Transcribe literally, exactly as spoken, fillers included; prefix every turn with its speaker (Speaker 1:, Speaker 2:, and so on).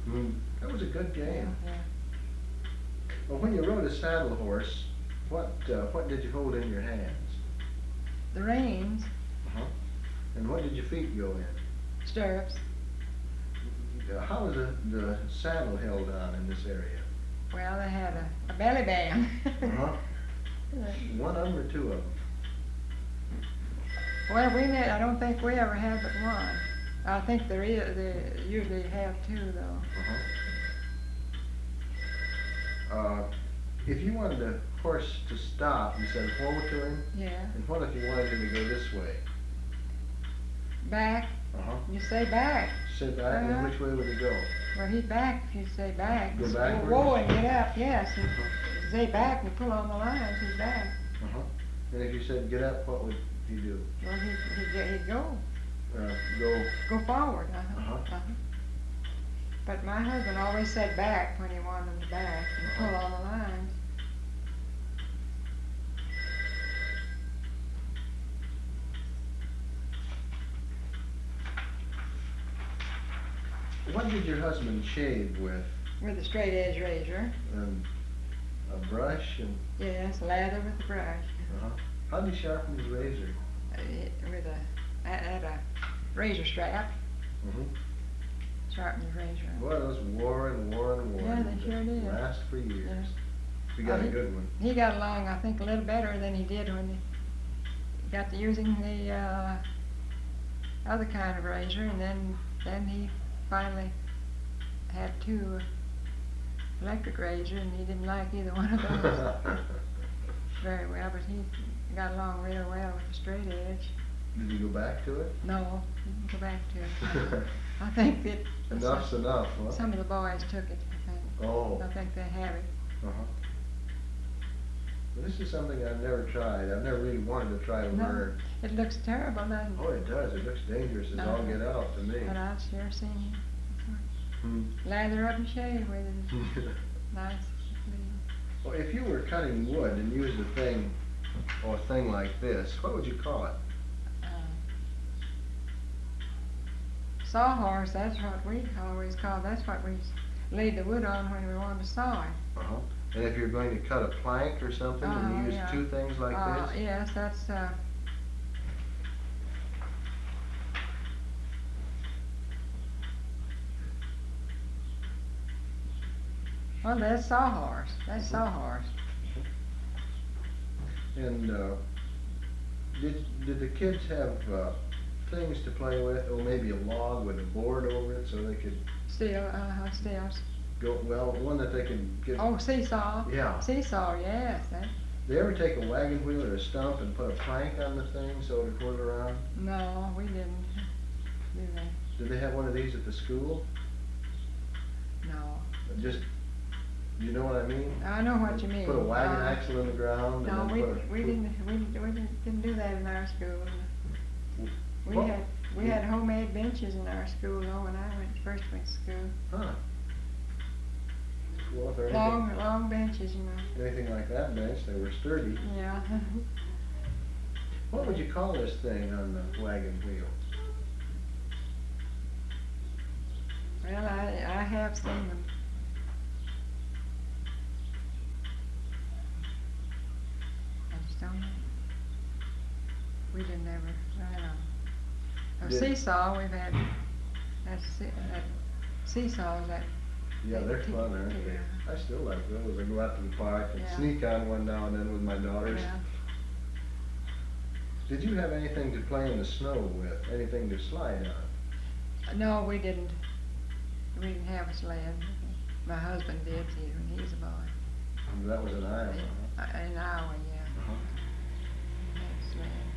Speaker 1: Mm, that was a good game.
Speaker 2: Yeah, yeah.
Speaker 1: Well, when you rode a saddle horse, what uh, what did you hold in your hands?
Speaker 2: The reins,
Speaker 1: Uh-huh. And what did your feet go in?
Speaker 2: stirrups.
Speaker 1: Uh, How was the, the saddle held on in this area?
Speaker 2: Well, they had a, a belly band.
Speaker 1: Uh-huh. One of them or two of them?
Speaker 2: Well, we ne- I don't think we ever had but one. I think there is, they usually have two though.
Speaker 1: Uh-huh. Uh, if you wanted the horse to stop, you said whoa to him?
Speaker 2: Yeah.
Speaker 1: And what if you wanted him to go this way?
Speaker 2: Back.
Speaker 1: Uh-huh.
Speaker 2: You say back.
Speaker 1: Sit back, and then
Speaker 2: Uh-huh.
Speaker 1: which way would he go?
Speaker 2: Well, he back if you say back.
Speaker 1: Go
Speaker 2: Whoa,
Speaker 1: backwards?
Speaker 2: whoa, and get up, yes. If
Speaker 1: Uh-huh.
Speaker 2: you say back and pull on the lines, he's back.
Speaker 1: Uh-huh. And if you said get up, what would he do?
Speaker 2: Well, he, he'd, he'd go.
Speaker 1: Uh, go.
Speaker 2: Go forward, uh-huh.
Speaker 1: Uh-huh.
Speaker 2: uh-huh. But my husband always said back when he wanted him back and pull on the lines.
Speaker 1: What did your husband shave with?
Speaker 2: With a straight edge razor.
Speaker 1: Um, a brush and.
Speaker 2: Yes, lather with a brush.
Speaker 1: Uh-huh. How did he sharpen his razor?
Speaker 2: Uh, it- with a, at, at a razor strap.
Speaker 1: Mm-hmm.
Speaker 2: Sharpen the razor.
Speaker 1: Boy, those wore and wore and wore.
Speaker 2: Yeah, they sure did.
Speaker 1: Last for years.
Speaker 2: Yeah.
Speaker 1: We got
Speaker 2: Uh,
Speaker 1: a
Speaker 2: he-
Speaker 1: good one.
Speaker 2: He got along, I think, a little better than he did when he got to using the uh, other kind of razor, and then then he finally had two electric razors, and he didn't like either one of those very well, but he got along real well with the straight edge.
Speaker 1: Did you go back to it?
Speaker 2: No, he didn't go back to it. I think that
Speaker 1: Enough's enough, huh?
Speaker 2: some of the boys took it, I think.
Speaker 1: Oh.
Speaker 2: I think they have it.
Speaker 1: Uh-huh. Well, this is something I've never tried. I've never really wanted to try to
Speaker 2: No,
Speaker 1: learn.
Speaker 2: it looks terrible, doesn't it?
Speaker 1: Oh, it does. It looks dangerous as all
Speaker 2: Uh-huh.
Speaker 1: get out to me.
Speaker 2: But I've sure seen him.
Speaker 1: Hmm.
Speaker 2: Lather up and shave with it. Nice.
Speaker 1: Well, if you were cutting wood and used a thing or a thing like this, what would you call it?
Speaker 2: Uh, Sawhorse, that's what we always call, that's what we laid the wood on when we wanted to saw it.
Speaker 1: Uh-huh. And if you're going to cut a plank or something and
Speaker 2: Uh,
Speaker 1: you use
Speaker 2: yeah.
Speaker 1: two things like
Speaker 2: Uh,
Speaker 1: this?
Speaker 2: Yes, that's, uh, well, that's Sawhorse, that's
Speaker 1: Mhm.
Speaker 2: Sawhorse.
Speaker 1: And uh, did did the kids have uh, things to play with, or maybe a log with a board over it, so they could
Speaker 2: Steel, uh-huh, steels.
Speaker 1: go well, one that they could get.
Speaker 2: Oh, seesaw.
Speaker 1: Yeah.
Speaker 2: Seesaw, yes, that,
Speaker 1: They ever take a wagon wheel or a stump and put a plank on the thing so it would whirl around?
Speaker 2: no, we didn't do that,
Speaker 1: Did they have one of these at the school?
Speaker 2: no.
Speaker 1: Just, you know what I mean?
Speaker 2: I know what you mean.
Speaker 1: Put a wagon
Speaker 2: Uh,
Speaker 1: axle in the ground
Speaker 2: No,
Speaker 1: and then
Speaker 2: we,
Speaker 1: put a.
Speaker 2: we didn't, we didn't, we didn't, didn't do that in our school. We
Speaker 1: Well,
Speaker 2: had, we
Speaker 1: yeah.
Speaker 2: had homemade benches in our school though when I went, first went to school.
Speaker 1: Huh. Well, if there anything,
Speaker 2: Long, long benches, you know.
Speaker 1: anything like that bench, they were sturdy.
Speaker 2: Yeah.
Speaker 1: What would you call this thing on the wagon wheel?
Speaker 2: Well, I, I have seen them. I just don't know. We didn't ever ride on. A
Speaker 1: Did-
Speaker 2: seesaw, we've had, that's, se- that seesaws that.
Speaker 1: Yeah, they're
Speaker 2: They-
Speaker 1: fun, aren't they?
Speaker 2: yeah.
Speaker 1: I still like those. I go out to the park and
Speaker 2: Yeah.
Speaker 1: sneak on one now and then with my daughters.
Speaker 2: Yeah.
Speaker 1: Did you have anything to play in the snow with? Anything to slide on?
Speaker 2: No, we didn't. We didn't have a sled. My husband did, he, when he was a boy.
Speaker 1: That was an Iowa, huh?
Speaker 2: Uh, In Iowa, yeah.
Speaker 1: Uh-huh.
Speaker 2: Had a sled.